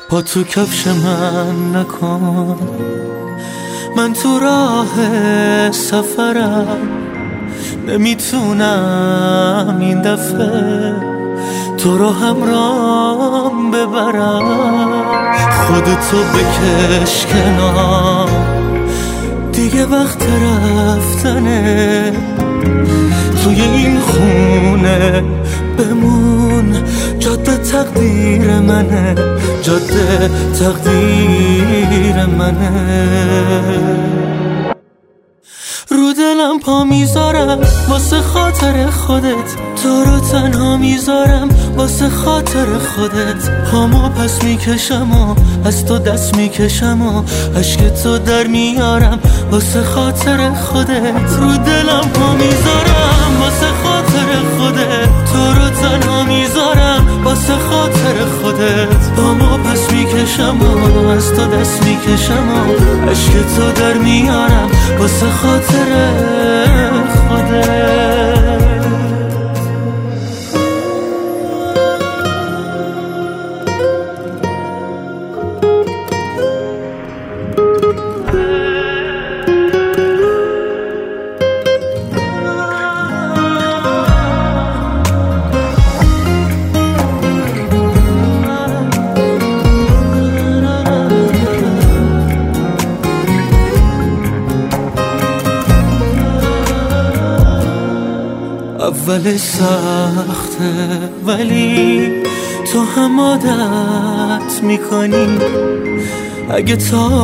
پا تو کفش من نکن، من تو راه سفرم، نمیتونم این دفعه تو رو همراهم ببرم. خودتو بکش کنار، دیگه وقت رفتنه. توی این خونه بمون، جاده تقدیر منه، جاده تقدیر منه. رو دلم پا میذارم واسه خاطر خودت، تو رو تنها میذارم واسه خاطر خودت. پامو پس میکشم و از تو دست میکشم و عشق تو در میارم واسه خاطر خودت. رو دلم پا میذارم واسه خاطر خودت، تو رو تنها میذارم واسه خاطر خودت. پامو پس میکشم و از تو دست میکشم و عشق تو در میارم واسه خاطر خودت. اول سخته ولی تو هم عادت میکنی، اگه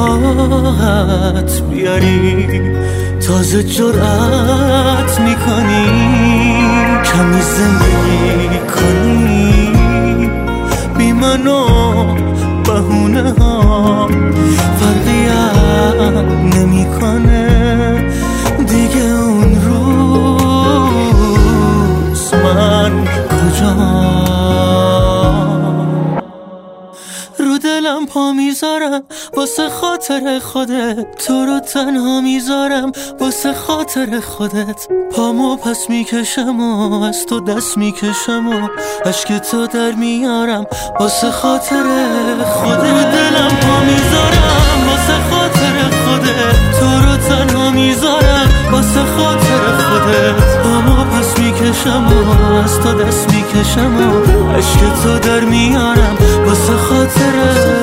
طاقت بیاری تازه جرأت میکنی. کمی زندگی کنی بی من و بهونه ها، فرقی هم نمیکنه دیگه. اون روز من کجا؟ رو دلم پا میذارم واسه خاطر خودت، تو رو تنها میذارم واسه خاطر خودت. پامو پس میکشم و از تو دست میکشم و عشق تو در میارم واسه خاطر خودت. رو دلم پا میذارم واسه خاطر خودت، تو رو تنها میذارم واسه خاطر خودت. پامو پس میکشم و از تو دست میکشم و عشق تو در میارم واسه خاطر